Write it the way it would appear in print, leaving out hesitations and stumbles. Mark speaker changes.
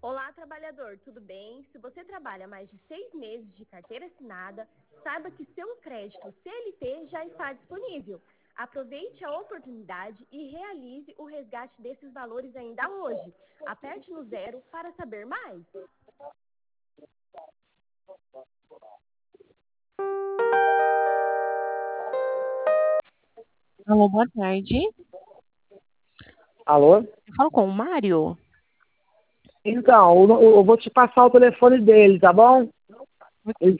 Speaker 1: Olá, trabalhador, tudo bem? Se você trabalha mais de 6 meses de carteira assinada, saiba que seu crédito CLT já está disponível. Aproveite a oportunidade e realize o resgate desses valores ainda hoje. Aperte no 0 para saber mais.
Speaker 2: Alô, boa tarde.
Speaker 3: Alô?
Speaker 2: Eu falo com o Mário?
Speaker 3: Então, eu vou te passar o telefone dele, tá bom? Ele